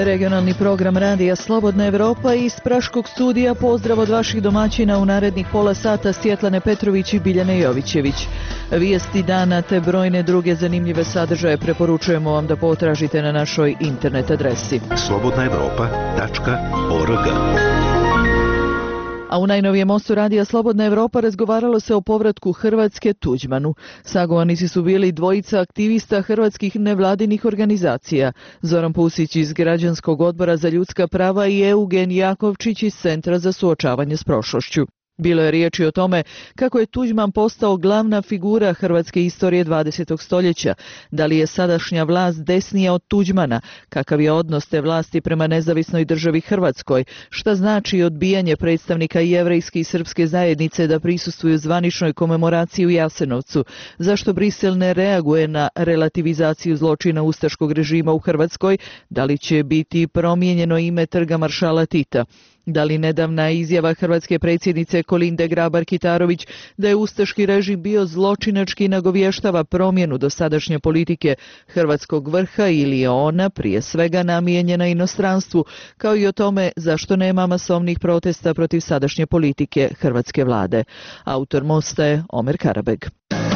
Regionalni program Radija Slobodna Evropa iz Praškog studija pozdrav od vaših domaćina u narednih pola sata Svjetlane Petrović i Biljane Jovićević. Vijesti dana te brojne druge zanimljive sadržaje preporučujemo vam da potražite na našoj internet adresi slobodnaevropa.org. A u najnovijem mostu Radija Slobodna Evropa razgovaralo se o povratku Hrvatske Tuđmanu. Sagovornici su bili dvojica aktivista hrvatskih nevladinih organizacija, Zoran Pusić iz Građanskog odbora za ljudska prava i Eugen Jakovčić iz Centra za suočavanje s prošlošću. Bilo je riječi o tome kako je Tuđman postao glavna figura hrvatske istorije 20. stoljeća, da li je sadašnja vlast desnija od Tuđmana, kakav je odnos te vlasti prema nezavisnoj državi Hrvatskoj, šta znači odbijanje predstavnika jevrejske i srpske zajednice da prisustvuju zvaničnoj komemoraciji u Jasenovcu, zašto Brisel ne reaguje na relativizaciju zločina ustaškog režima u Hrvatskoj, da li će biti promijenjeno ime trga maršala Tita. Da li nedavna izjava hrvatske predsjednice Kolinde Grabar-Kitarović da je ustaški režim bio zločinački nagovještava promjenu dosadašnje politike hrvatskog vrha ili je ona prije svega namijenjena inostranstvu, kao i o tome zašto nema masovnih protesta protiv sadašnje politike hrvatske vlade. Autor mosta je Omer Karabeg.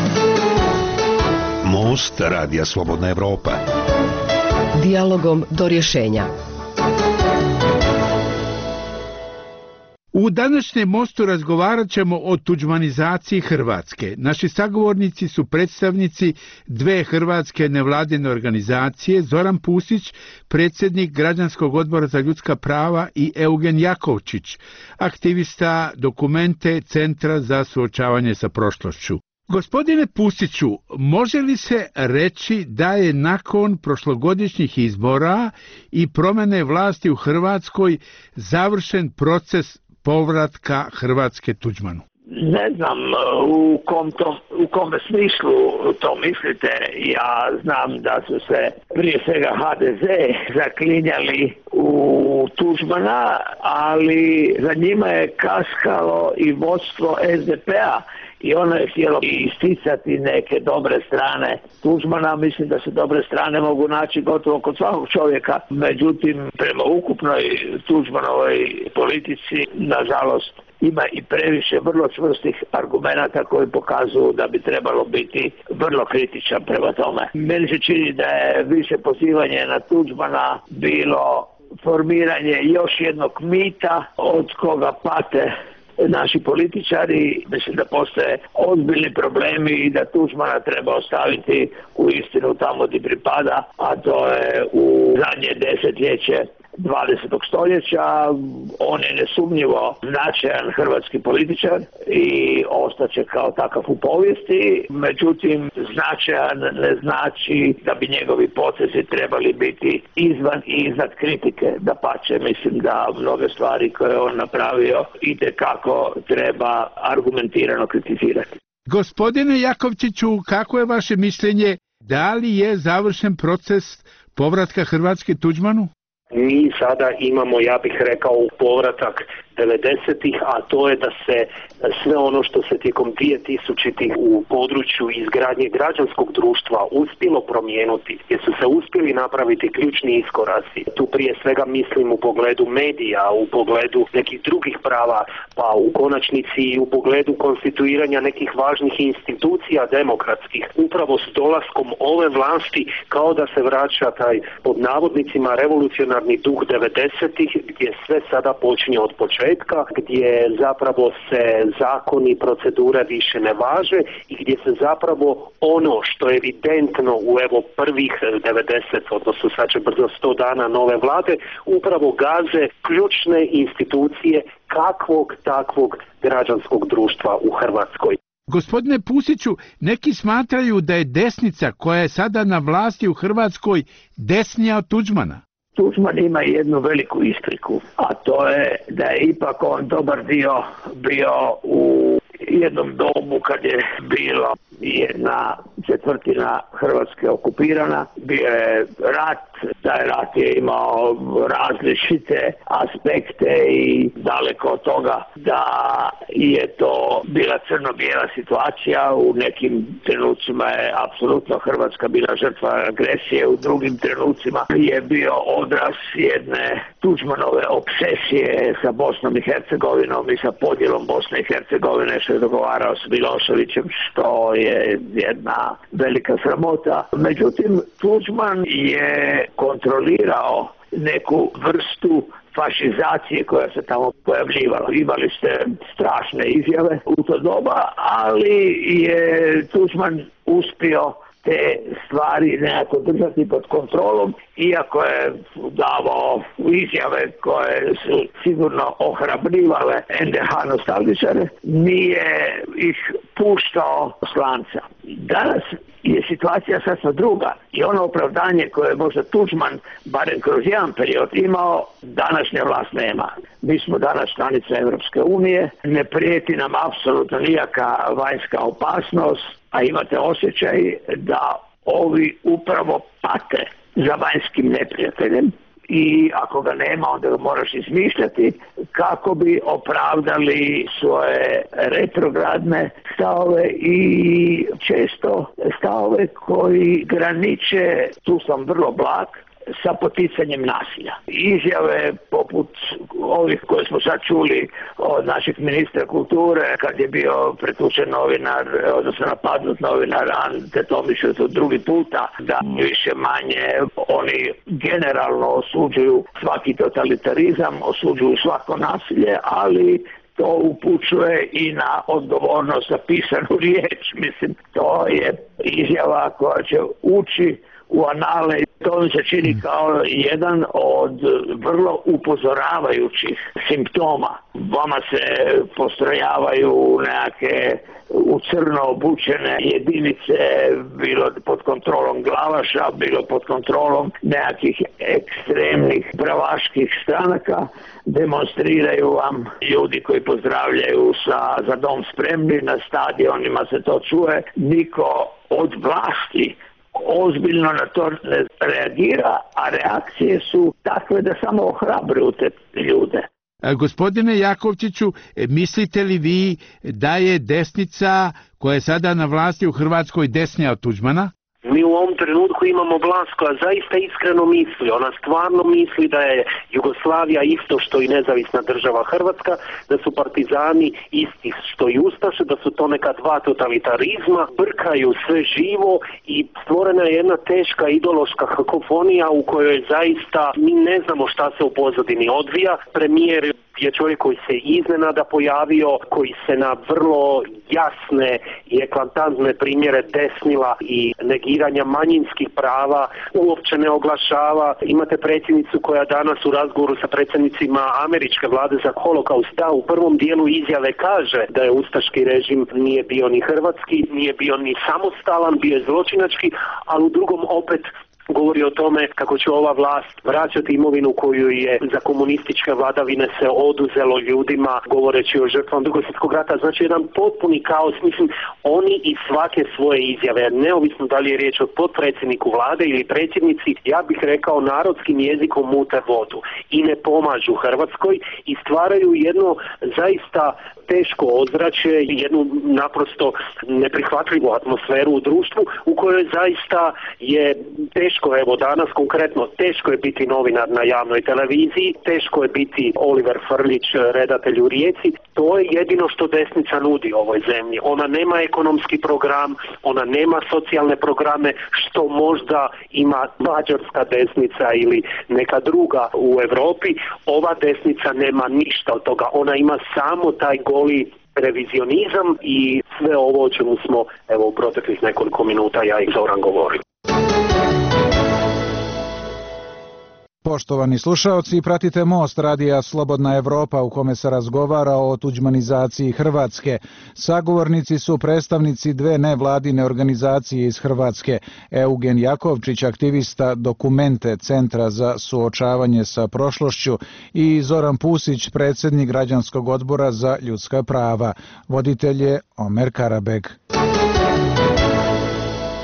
Most Radija Slobodna Evropa. Dijalogom do rješenja. U današnjem mostu razgovarat ćemo o tuđmanizaciji Hrvatske. Naši sagovornici su predstavnici dve hrvatske nevladine organizacije, Zoran Pusić, predsjednik Građanskog odbora za ljudska prava i Eugen Jakovčić, aktivista Dokumente Centra za suočavanje sa prošlošću. Gospodine Pusiću, može li se reći da je nakon prošlogodišnjih izbora i promjene vlasti u Hrvatskoj završen proces povratka Hrvatske Tuđmanu? Ne znam u kome smislu to mislite. Ja znam da su se prije svega HDZ zaklinjali u Tuđmana, ali za njima je kaskalo i vodstvo SDP-a i ono je htjelo isticati neke dobre strane Tuđmana. Mislim da se dobre strane mogu naći gotovo kod svakog čovjeka. Međutim, prema ukupnoj Tuđmanovoj politici, nažalost, ima i previše vrlo čvrstih argumenata koji pokazuju da bi trebalo biti vrlo kritičan prema tome. Meni se čini da je više pozivanje na Tuđmana bilo formiranje još jednog mita od koga pate naši političari. Mislim da postoje ozbiljni problemi i da Tuđmana treba ostaviti u istinu tamo gdje pripada, a to je u zadnje desetljeće 20. stoljeća. On je nesumnjivo značajan hrvatski političar i ostaće kao takav u povijesti. Međutim, značajan ne znači da bi njegovi potezi trebali biti izvan i iznad kritike. Dapače, mislim da mnoge stvari koje je on napravio itekako treba argumentirano kritizirati. Gospodine Jakovčiću, kako je vaše mišljenje? Da li je završen proces povratka Hrvatske Tuđmanu? Mi sada imamo, ja bih rekao, povratak 90-ih, a to je da se sve ono što se tijekom 2000-ih u području izgradnje građanskog društva uspjelo promijenuti, jer su se uspjeli napraviti ključni iskoraci. Tu prije svega mislim u pogledu medija, u pogledu nekih drugih prava, pa u konačnici i u pogledu konstituiranja nekih važnih institucija demokratskih. Upravo s dolaskom ove vlasti kao da se vraća taj pod navodnicima revolucionarni duh 90-ih, gdje sve sada počinje od početka, gdje zapravo se zakoni i procedure više ne važe i gdje se zapravo ono što je evidentno u prvih 90, odnosno sad će brzo 100 dana nove vlade, upravo gaze ključne institucije kakvog takvog građanskog društva u Hrvatskoj. Gospodine Pusiću, neki smatraju da je desnica koja je sada na vlasti u Hrvatskoj desnija od Tuđmana. Tuđman ima jednu veliku ispriku, a to je da je ipak on dobar dio bio u jednom domu kad je bila jedna 1/4 Hrvatske okupirana, bio je rat, taj rat je imao različite aspekte i daleko od toga da je to bila crno-bijela situacija. U nekim trenucima je apsolutno Hrvatska bila žrtva agresije, u drugim trenucima je bio odraz jedne Tuđmanove obsesije sa Bosnom i Hercegovinom i sa podjelom Bosne i Hercegovine, što je dogovarao s Miloševićem, što je jedna velika sramota. Međutim, Tuđman je kontrolirao neku vrstu fašizacije koja se tamo pojavljivala. Imali ste strašne izjave u to doba, ali je Tuđman uspio te stvari nekako držati pod kontrolom, iako je davao izjave koje su sigurno ohrabrivale NDH nostalgičare, nije ih puštao s lanca. Danas je situacija sasvim druga i ono opravdanje koje je možda Tuđman, barem kroz jedan period, imao, današnja vlast nema. Mi smo danas članica Europske unije, ne prijeti nam apsolutno nijaka vanjska opasnost, a imate osjećaj da ovi upravo pate za vanjskim neprijateljem i ako ga nema, onda ga moraš izmišljati kako bi opravdali svoje retrogradne stavove i često stavove koji graniče, tu sam vrlo blag, sa poticanjem nasilja. Izjave poput ovih koje smo sad čuli od našeg ministra kulture kad je bio pretučen novinar, odnosno napadnut novinar Ante Tomić drugi puta, da više manje oni generalno osuđuju svaki totalitarizam, osuđuju svako nasilje, ali to upućuje i na odgovornost za pisanu riječ. Mislim, to je izjava koja će ući u anale. To mi se čini kao jedan od vrlo upozoravajućih simptoma. Vama se postrojavaju nekake u crno obučene jedinice, bilo pod kontrolom Glavaša, bilo pod kontrolom nekakvih ekstremnih pravaških stranaka. Demonstriraju vam ljudi koji pozdravljaju za dom spremni, na stadionima se to čuje. Niko od vlasti ozbiljno na to ne reagira, a reakcije su takve da samo ohrabruju te ljude. Gospodine Jakovčiću, mislite li vi da je desnica koja je sada na vlasti u Hrvatskoj desnija od Tuđmana? Mi u ovom trenutku imamo vlast koja zaista iskreno misli, ona stvarno misli da je Jugoslavija isto što i nezavisna država Hrvatska, da su partizani isti što i ustaše, da su to neka dva totalitarizma, brkaju sve živo i stvorena je jedna teška ideološka kakofonija u kojoj zaista mi ne znamo šta se u pozadini odvija. Premijer je čovjek koji se iznenada pojavio, koji se na vrlo jasne i eklatantne primjere desnila i negiranja manjinskih prava uopće ne oglašava. Imate predsjednicu koja danas u razgovoru sa predsjednicima američke vlade za holokaust u prvom dijelu izjave kaže da je ustaški režim nije bio ni hrvatski, nije bio ni samostalan, bio je zločinački, ali u drugom opet govori o tome kako će ova vlast vraćati imovinu koju je za komunističke vladavine se oduzelo ljudima, govoreći o žrtvama Drugog svjetskog rata. Znači jedan potpuni kaos. Mislim, oni iz svake svoje izjave, neovisno da li je riječ o potpredsjedniku vlade ili predsjednici, ja bih rekao narodskim jezikom mute vodu i ne pomažu Hrvatskoj i stvaraju jedno zaista teško ozračje, jednu naprosto neprihvatljivu atmosferu u društvu u kojoj zaista je teško, evo danas konkretno, teško je biti novinar na javnoj televiziji, teško je biti Oliver Frljić, redatelj u Rijeci. To je jedino što desnica nudi ovoj zemlji. Ona nema ekonomski program, ona nema socijalne programe, što možda ima mađarska desnica ili neka druga u Europi. Ova desnica nema ništa od toga. Ona ima samo taj goli revizionizam i sve ovo o čemu smo evo u proteklih nekoliko minuta ja i Zoran govorili. Poštovani slušaoci, pratite Most radija Slobodna Evropa u kome se razgovara o tuđmanizaciji Hrvatske. Sagovornici su predstavnici dve nevladine organizacije iz Hrvatske, Eugen Jakovčić, aktivista Dokumente Centra za suočavanje sa prošlošću, i Zoran Pusić, predsjednik Građanskog odbora za ljudska prava. Voditelj je Omer Karabeg.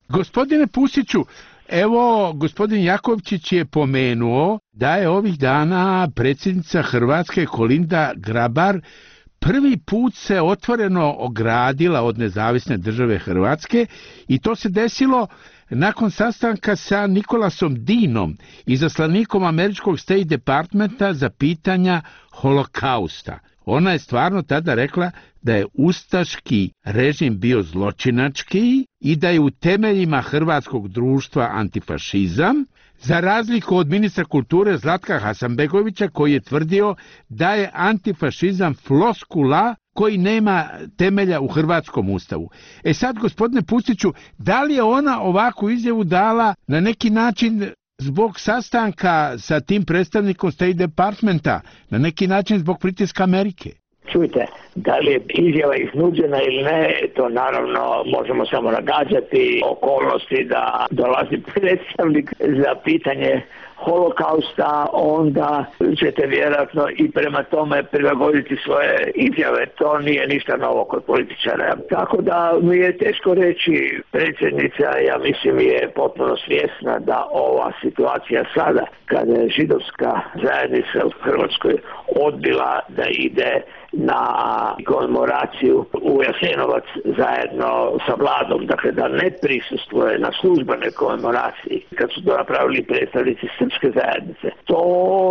Gospodine Pusiću, evo, gospodin Jakovčić je pomenuo da je ovih dana predsjednica Hrvatske Kolinda Grabar prvi put se otvoreno ogradila od nezavisne države Hrvatske i to se desilo nakon sastanka sa Nikolasom Deanom, izaslanikom američkog State Departmenta za pitanja holokausta. Ona je stvarno tada rekla da je ustaški režim bio zločinački i da je u temeljima hrvatskog društva antifašizam, za razliku od ministra kulture Zlatka Hasanbegovića koji je tvrdio da je antifašizam floskula koji nema temelja u hrvatskom ustavu. Sad, gospodine Pusiću, da li je ona ovakvu izjavu dala na neki način zbog sastanka sa tim predstavnikom State Departmenta, na neki način zbog pritiska Amerike? Čujte, da li je izjava iznuđena ili ne, to naravno možemo samo nagađati okolnosti da dolazi predstavnik za pitanje holokausta, onda ćete vjerojatno i prema tome prilagoditi svoje izjave. To nije ništa novo kod političara. Tako da mi je teško reći, predsjednica, ja mislim, je potpuno svjesna da ova situacija sada, kada je židovska zajednica u Hrvatskoj odbila da ide na komemoraciju u Jasenovac zajedno sa vladom, dakle da ne prisustvuje na službenoj komemoraciji, kad su to napravili predstavnici srpske zajednice. To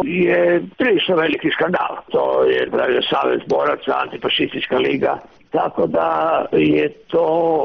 je prilično veliki skandal. To je pravio Savez boraca, Antifašistička liga. Tako da je to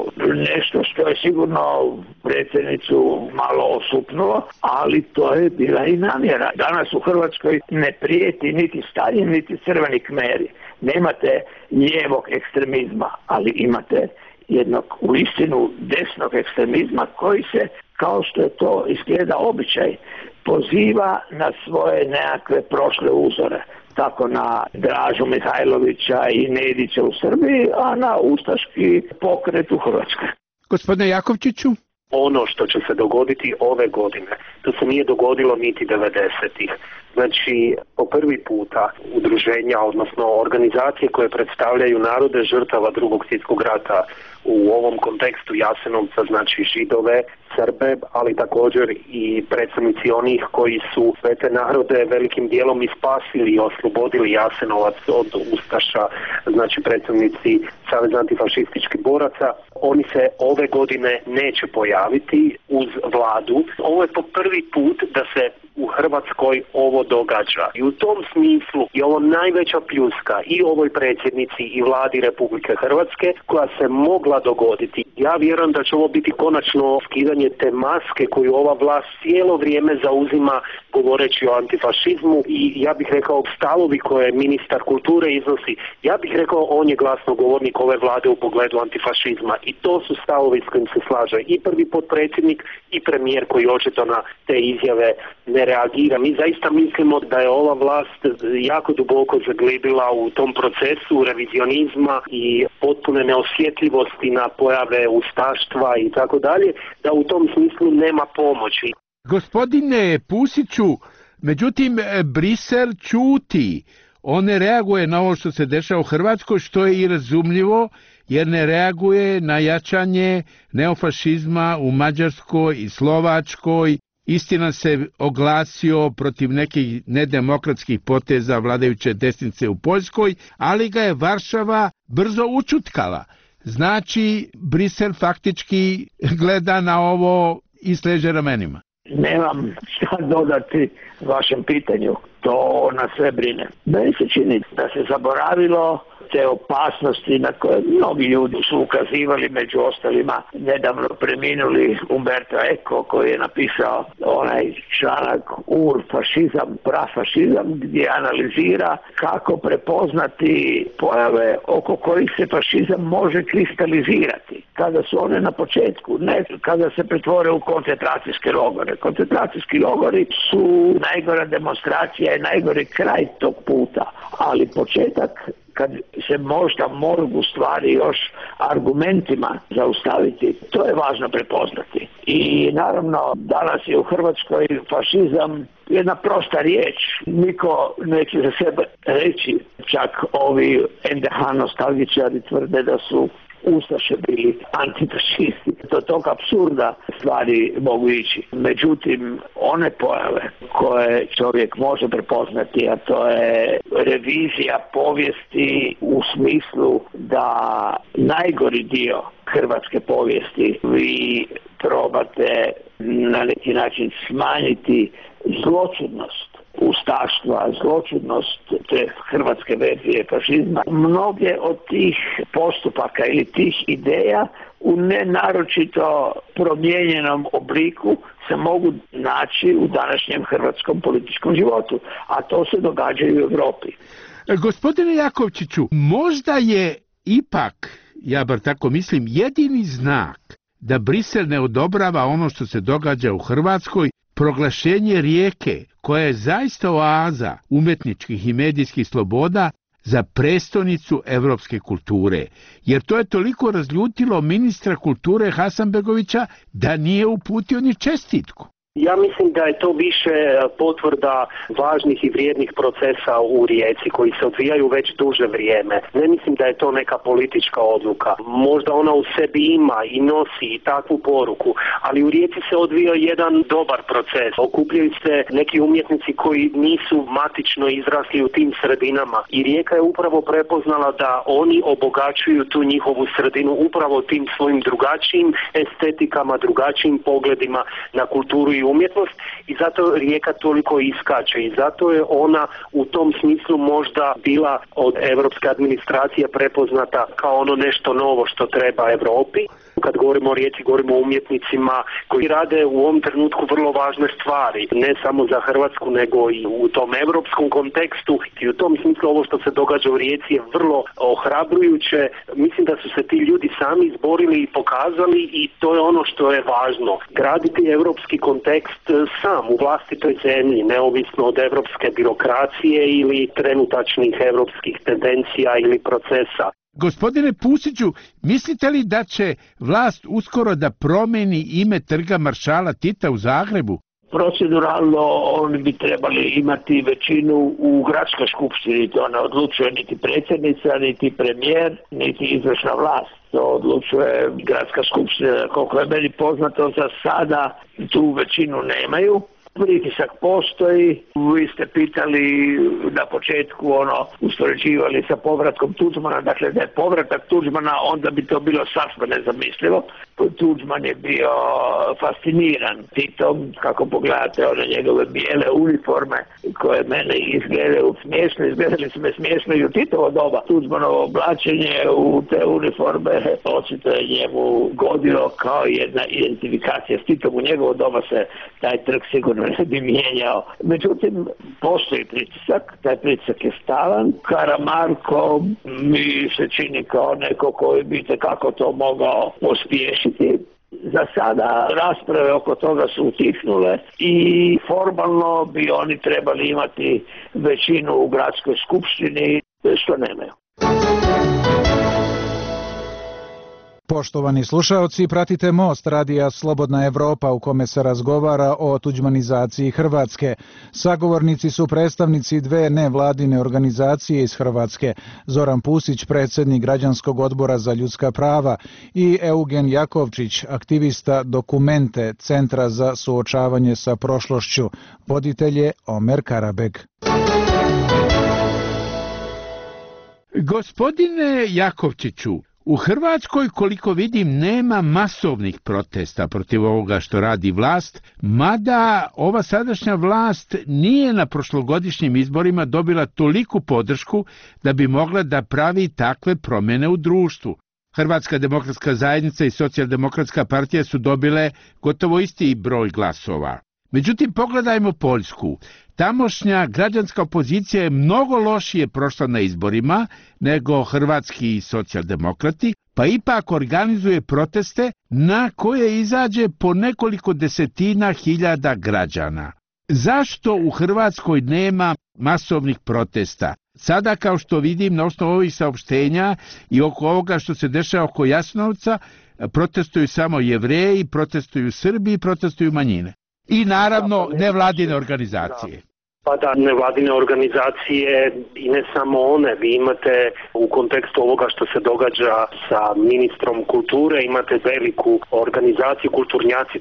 nešto što je sigurno predsjednicu malo osupnulo, ali to je bila i namjera. Danas u Hrvatskoj ne prijeti niti Staljin, niti crveni kmeri. Nemate lijevog ekstremizma, ali imate jednog uistinu desnog ekstremizma koji se, kao što je to izgleda običaj, poziva na svoje nekakve prošle uzore. Tako na Dražu Mihajlovića i Nedića u Srbiji, a na ustaški pokret u Hrvatskoj. Gospodine Jakovčiću? Ono što će se dogoditi ove godine, to se nije dogodilo niti 90-ih. Znači, po prvi puta udruženja, odnosno organizacije koje predstavljaju narode žrtava Drugog svjetskog rata u ovom kontekstu Jasenovca, znači Židove, Srbe, ali također i predstavnici onih koji su sve te narode velikim dijelom i spasili i oslobodili Jasenovac od ustaša, znači predstavnici Saveza antifašističkih boraca, oni se ove godine neće pojaviti uz vladu. Ovo je po prvi put da se u Hrvatskoj ovo događa. I u tom smislu je ovo najveća pljuska i ovoj predsjednici i vladi Republike Hrvatske koja se mogla dogoditi. Ja vjerujem da će ovo biti konačno skidanje te maske koju ova vlast cijelo vrijeme zauzima govoreći o antifašizmu i ja bih rekao stavovi koje ministar kulture iznosi. Ja bih rekao on je glasnogovornik ove vlade u pogledu antifašizma i to su stavovi s kojim se slaže i prvi potpredsjednik i premijer koji očito na te izjave ne reagira. Mi zaista mislimo da je ova vlast jako duboko zaglibila u tom procesu revizionizma i potpune neosjetljivosti na pojave ustaštva i tako dalje, da u tom smislu nema pomoći. Gospodine Pusiću, međutim, Brisel ćuti. On ne reaguje na ovo što se dešava u Hrvatskoj, što je i razumljivo, jer ne reaguje na jačanje neofašizma u Mađarskoj i Slovačkoj. Istina se oglasio protiv nekih nedemokratskih poteza vladajuće desnice u Poljskoj, ali ga je Varšava brzo učutkala. Znači, Brisel faktički gleda na ovo i sleže ramenima. Nemam šta dodati vašem pitanju, to nas sve brine. Meni se čini da se zaboravilo te opasnosti na koje mnogi ljudi su ukazivali, među ostalima nedavno preminuli Umberto Eco koji je napisao onaj članak Ur-fašizam, prafašizam, gdje analizira kako prepoznati pojave oko kojih se fašizam može kristalizirati. Kada su one na početku, ne kada se pretvore u koncentracijske logore. Koncentracijski logori su najgora demonstracija i najgori kraj tog puta, ali početak kad se možda mogu stvari još argumentima zaustaviti, to je važno prepoznati. I naravno, danas je u Hrvatskoj fašizam jedna prosta riječ. Niko neće za sebe reći, čak ovi NDH nostalgičari tvrde da su ustaše bili antifašisti. Do tog apsurda stvari mogu ići. Međutim, one pojave koje čovjek može prepoznati, a to je revizija povijesti u smislu da najgori dio hrvatske povijesti vi probate na neki način smanjiti zločudnost ustaštva, zločudnost te hrvatske verzije fašizma. Mnoge od tih postupaka ili tih ideja u nenaročito promijenjenom obliku se mogu naći u današnjem hrvatskom političkom životu, a to se događa i u Europi. Gospodine Jakovčiću, možda je ipak, ja bar tako mislim, jedini znak da Brisel ne odobrava ono što se događa u Hrvatskoj, proglašenje Rijeke, koja je zaista oaza umjetničkih i medijskih sloboda, za prestonicu europske kulture, jer to je toliko razljutilo ministra kulture Hasanbegovića da nije uputio ni čestitku. Ja mislim da je to više potvrda važnih i vrijednih procesa u Rijeci koji se odvijaju već duže vrijeme. Ne mislim da je to neka politička odluka. Možda ona u sebi ima i nosi i takvu poruku, ali u Rijeci se odvija jedan dobar proces. Okupljaju se neki umjetnici koji nisu matično izrasli u tim sredinama i Rijeka je upravo prepoznala da oni obogaćuju tu njihovu sredinu upravo tim svojim drugačijim estetikama, drugačijim pogledima na kulturu i umjetnost i zato Rijeka toliko iskače i zato je ona u tom smislu možda bila od europske administracije prepoznata kao ono nešto novo što treba Europi. Kad govorimo o Rijeci, govorimo o umjetnicima koji rade u ovom trenutku vrlo važne stvari, ne samo za Hrvatsku, nego i u tom europskom kontekstu i u tom smislu ovo što se događa u Rijeci je vrlo ohrabrujuće. Mislim da su se ti ljudi sami izborili i pokazali i to je ono što je važno. Graditi europski kontekst sam u vlastitoj zemlji, neovisno od europske birokracije ili trenutačnih europskih tendencija ili procesa. Gospodine Pusiću, mislite li da će vlast uskoro da promeni ime trga maršala Tita u Zagrebu? Proceduralno oni bi trebali imati većinu u gradskoj skupštini, to ne odlučuje niti predsjednica, niti premijer, niti izvršna vlast. To odlučuje gradska skupština. Koliko je meni poznato, za sada tu većinu nemaju. Pritisak postoji, vi ste pitali na početku uspoređivali sa povratkom Tuđmana, dakle da je povratak Tuđmana onda bi to bilo sasvim nezamislivo. Tuđman je bio fasciniran Titom, kako pogledate one njegove bijele uniforme koje mene izgledaju smiješno, izgledali su me smiješno i u Titovo doba. Tuđmanovo oblačenje u te uniforme očito je njemu godilo kao jedna identifikacija s Titom. U njegovo doba se taj trg sigurno ne bi mijenjao. Međutim, postoji pritisak, taj pritisak je stalan. Karamarko mi se čini kao neko koji bi tekako to mogao pospješiti. Za sada rasprave oko toga su utihnule i formalno bi oni trebali imati većinu u gradskoj skupštini, što nemaju. Poštovani slušaoci, pratite Most radija Slobodna Evropa u kome se razgovara o tuđmanizaciji Hrvatske. Sagovornici su predstavnici dve nevladine organizacije iz Hrvatske, Zoran Pusić, predsjednik Građanskog odbora za ljudska prava i Eugen Jakovčić, aktivista Dokumente, Centra za suočavanje sa prošlošću. Voditelj je Omer Karabeg. Gospodine Jakovčiću, u Hrvatskoj, koliko vidim, nema masovnih protesta protiv ovoga što radi vlast, mada ova sadašnja vlast nije na prošlogodišnjim izborima dobila toliku podršku da bi mogla da pravi takve promjene u društvu. Hrvatska demokratska zajednica i Socijaldemokratska partija su dobile gotovo isti broj glasova. Međutim, pogledajmo Poljsku. Tamošnja građanska opozicija je mnogo lošije prošla na izborima nego hrvatski socijaldemokrati, pa ipak organizuje proteste na koje izađe po nekoliko desetina hiljada građana. Zašto u Hrvatskoj nema masovnih protesta? Sada, kao što vidim na osnovu ovih saopštenja i oko ovoga što se dešava oko Jasenovca, protestuju samo Jevreji, protestuju Srbi, protestuju manjine. I naravno nevladine organizacije. Pa da, nevladine organizacije i ne samo one, vi imate u kontekstu ovoga što se događa sa ministrom kulture, imate veliku organizaciju Kulturnjaci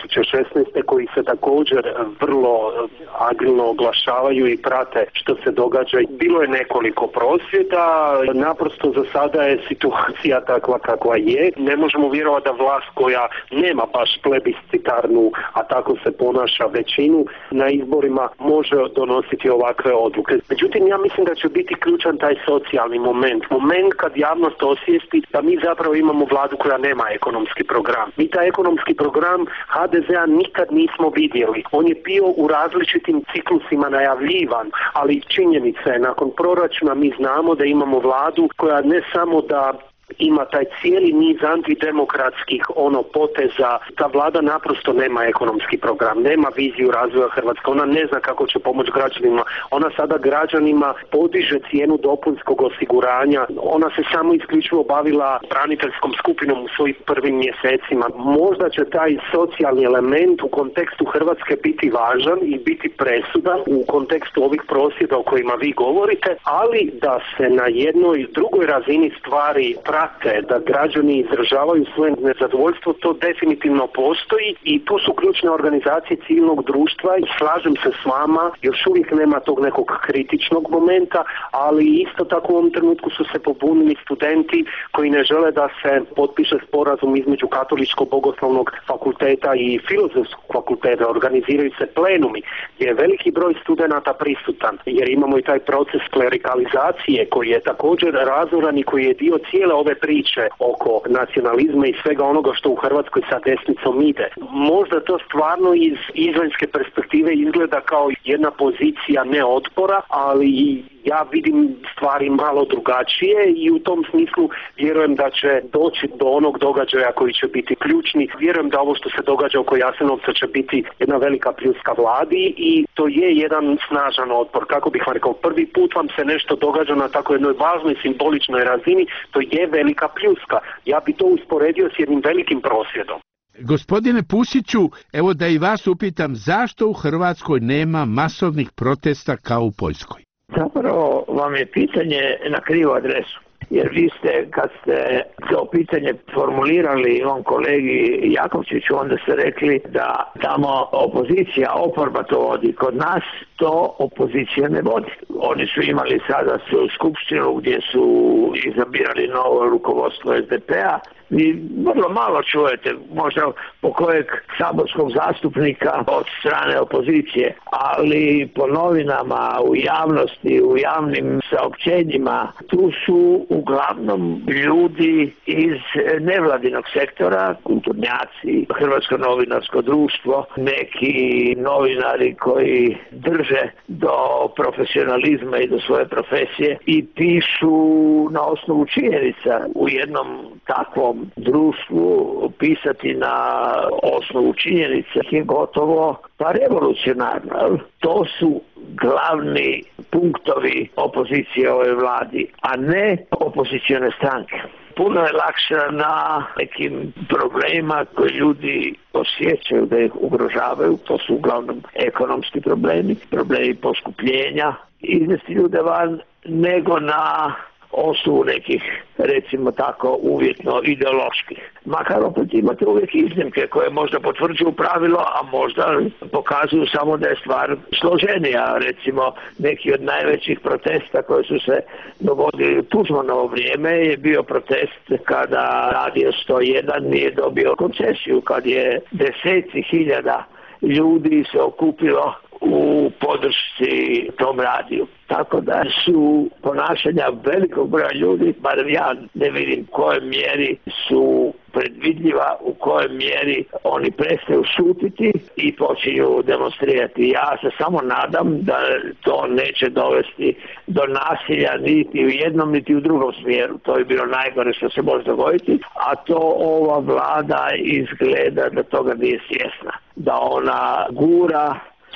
2016. koji se također vrlo agilno oglašavaju i prate što se događa. Bilo je nekoliko prosvjeda, naprosto za sada je situacija takva kakva je. Ne možemo vjerovati da vlast koja nema baš plebiscitarnu, a tako se ponaša većinu na izborima, može donositi ovakve odluke. Međutim, ja mislim da će biti ključan taj socijalni moment kad javnost osvijesti da mi zapravo imamo vladu koja nema ekonomski program. Mi taj ekonomski program HDZ-a nikad nismo vidjeli. On je bio u različitim ciklusima najavljivan, ali činjenica je, nakon proračuna mi znamo da imamo vladu koja ne samo da ima taj cijeli niz antidemokratskih poteza. Ta vlada naprosto nema ekonomski program, nema viziju razvoja Hrvatske, ona ne zna kako će pomoći građanima, ona sada građanima podiže cijenu dopunskog osiguranja, ona se samo isključivo bavila braniteljskom skupinom u svojim prvim mjesecima. Možda će taj socijalni element u kontekstu Hrvatske biti važan i biti presudan u kontekstu ovih prosvjeda o kojima vi govorite, ali da se na jednoj drugoj razini stvari prate, da građani izražavaju svoje nezadovoljstvo, to definitivno postoji i tu su ključne organizacije civilnog društva i slažem se s vama, još uvijek nema tog nekog kritičnog momenta, ali isto tako u ovom trenutku su se pobunili studenti koji ne žele da se potpiše sporazum između Katoličko-bogoslovnog fakulteta i Filozofskog fakulteta, organiziraju se plenumi gdje je veliki broj studenata prisutan, jer imamo i taj proces klerikalizacije koji je također razoran i koji je dio cijele ove priče oko nacionalizma i svega onoga što u Hrvatskoj sa desnicom ide. Možda to stvarno iz izvanjske perspektive izgleda kao jedna pozicija neotpora, ali ja vidim stvari malo drugačije i u tom smislu vjerujem da će doći do onog događaja koji će biti ključni. Vjerujem da ovo što se događa oko Jasenovca će biti jedna velika pljuska vladi i to je jedan snažan otpor. Kako bih vam rekao, prvi put vam se nešto događa na tako jednoj važnoj simboličnoj razini, to je velika pljuska. Ja bi to usporedio s jednim velikim prosvjedom. Gospodine Pusiću, evo da i vas upitam, zašto u Hrvatskoj nema masovnih protesta kao u Poljskoj? Zapravo vam je pitanje na krivu adresu. Jer vi ste, kad ste to pitanje formulirali kolegi Jakovčiću, onda ste rekli da tamo opozicija, oporba to vodi. Kod nas to opozicija ne vodi. Oni su imali sada skupštinu gdje su izabirali novo rukovodstvo SDP-a. Vi vrlo malo čujete, možda po kojeg saborskog zastupnika od strane opozicije, ali po novinama, u javnosti, u javnim saopćenjima, tu su uglavnom ljudi iz nevladinog sektora, kulturnjaci, Hrvatsko novinarsko društvo, neki novinari koji drže do profesionalizma i do svoje profesije i pišu na osnovu činjenica. U jednom takvom društvu pisati na osnovu činjenica je gotovo pa revolucionarno. To su glavni punktovi opozicije ove vladi, a ne opozicione stranke. Puno je lakše na nekim problemima koji ljudi osjećaju da ih ugrožavaju, to su uglavnom ekonomski problemi, problemi poskupljenja, izvesti ljude van, nego na osnovu nekih, recimo tako, uvjetno ideoloških. Makar opet imate uvijek iznimke koje možda potvrđuju pravilo, a možda pokazuju samo da je stvar složenija. Recimo, neki od najvećih protesta koji su se dogodili u Tuđmanovo vrijeme je bio protest kada Radio 101 nije dobio koncesiju, kad je deseci hiljada ljudi se okupilo u podršci tom radiju. Tako da su ponašanja velikog broja ljudi, bar ja ne vidim u kojoj mjeri su predvidljiva, u kojoj mjeri oni prestaju šutiti i počinju demonstrirati. Ja se samo nadam da to neće dovesti do nasilja niti u jednom niti u drugom smjeru. To je bilo najgore što se može dogoditi, a to ova vlada izgleda da toga nije svjesna. Da ona gura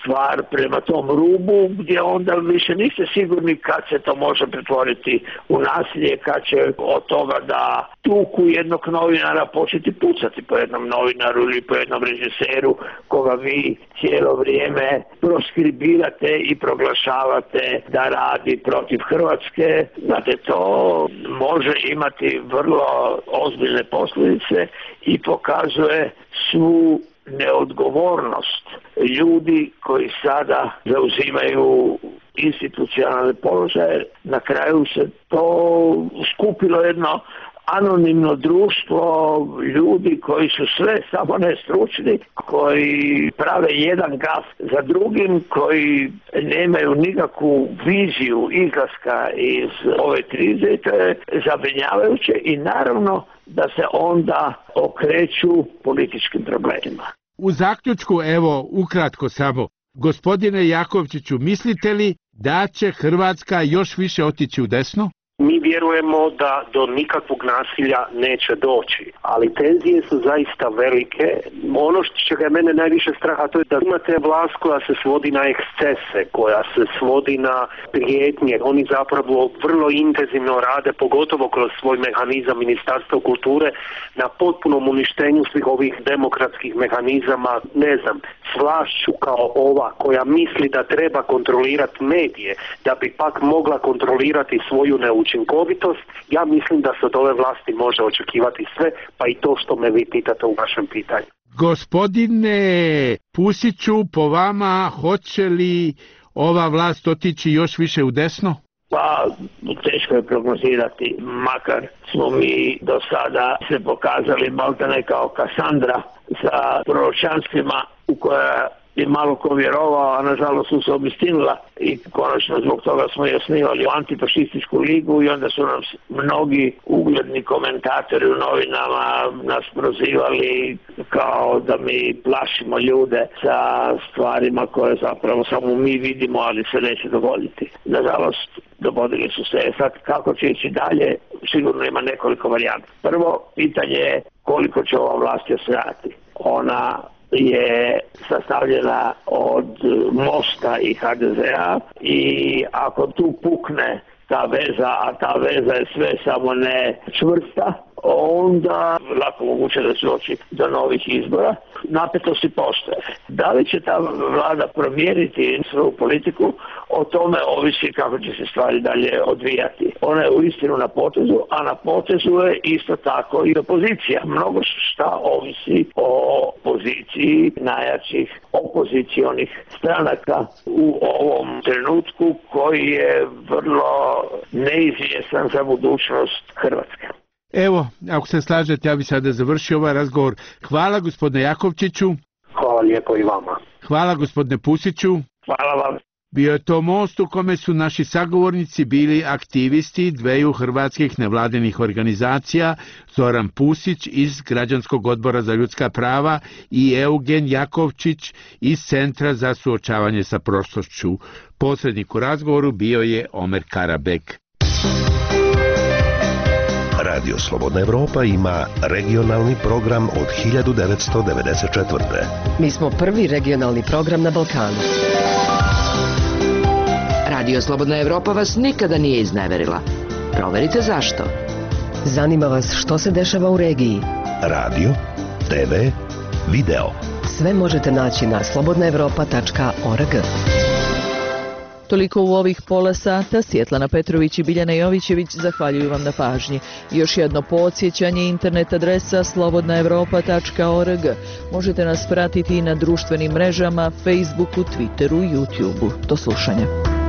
stvar prema tom rubu gdje onda više niste sigurni kad se to može pretvoriti u nasilje, kad će od toga da tuku jednog novinara početi pucati po jednom novinaru ili po jednom režiseru koga vi cijelo vrijeme proskribirate i proglašavate da radi protiv Hrvatske. Znate, to može imati vrlo ozbiljne posljedice i pokazuje svu neodgovornost ljudi koji sada zauzimaju institucionalne položaje. Na kraju se to skupilo jedno anonimno društvo ljudi koji su sve samo ne stručni, koji prave jedan gaf za drugim, koji nemaju nikakvu viziju izlaska iz ove krize i to je zabrinjavajuće i naravno da se onda okreću političkim problemima. U zaključku, evo, ukratko samo, gospodine Jakovčiću, mislite li da će Hrvatska još više otići u desno? Mi vjerujemo da do nikakvog nasilja neće doći, ali tenzije su zaista velike. Ono što će ga mene najviše straha, to je da imate vlast koja se svodi na ekscese, koja se svodi na prijetnje. Oni zapravo vrlo intenzivno rade, pogotovo kroz svoj mehanizam Ministarstva kulture, na potpunom uništenju svih ovih demokratskih mehanizama. Ne znam, s vlašću kao ova koja misli da treba kontrolirati medije, da bi pak mogla kontrolirati svoju neučinkovitost, ja mislim da se od ove vlasti može očekivati sve, pa i to što me vi pitate u vašem pitanju. Gospodine Pusiću, po vama hoće li ova vlast otići još više u desno? Pa teško je prognozirati, makar smo mi do sada se pokazali maltene kao Kasandra sa proročanstvima u koja je malo ko vjerovao, a nažalost su se obistinila i konačno zbog toga smo i osnivali antifašističku ligu i onda su nam mnogi ugledni komentatori u novinama nas prozivali kao da mi plašimo ljude sa stvarima koje zapravo samo mi vidimo, ali se neće dogoditi. Nažalost, dogodili su se. Sad kako će ići dalje, sigurno ima nekoliko varijanti. Prvo, pitanje je koliko će ova vlast osvajati. Ona je sastavljena od Mosta i HDZ-a i ako tu pukne ta veza, a ta veza je sve samo ne čvrsta, onda lako moguće da će doći do novih izbora. Napetosti postoje. Da li će ta vlada promijeniti svoju politiku, o tome ovisi kako će se stvari dalje odvijati. Ona je uistinu na potezu, a na potezu je isto tako i opozicija. Mnogo šta ovisi o poziciji najjačih opozicionih stranaka u ovom trenutku koji je vrlo neizvjestan za budućnost Hrvatske. Evo, ako se slažete, ja bih sada završio ovaj razgovor. Hvala gospodine Jakovčiću. Hvala lijepo i vama. Hvala gospodine Pusiću. Hvala vam. Bio je to most u kome su naši sagovornici bili aktivisti dveju hrvatskih nevladinih organizacija, Zoran Pusić iz Građanskog odbora za ljudska prava i Eugen Jakovčić iz Centra za suočavanje sa prošlošću. Posrednik u razgovoru bio je Omer Karabek. Radio Slobodna Evropa ima regionalni program od 1994. Mi smo prvi regionalni program na Balkanu. Radio Slobodna Evropa vas nikada nije izneverila. Proverite zašto. Zanima vas što se dešava u regiji. Radio, TV, video. Sve možete naći na slobodnaevropa.org. Toliko u ovih pola sata. Svjetlana Petrović i Biljana Jovićević zahvaljuju vam na pažnji. Još jedno podsjećanje, internet adresa slobodnaevropa.org. Možete nas pratiti i na društvenim mrežama, Facebooku, Twitteru i YouTubeu. Do slušanja.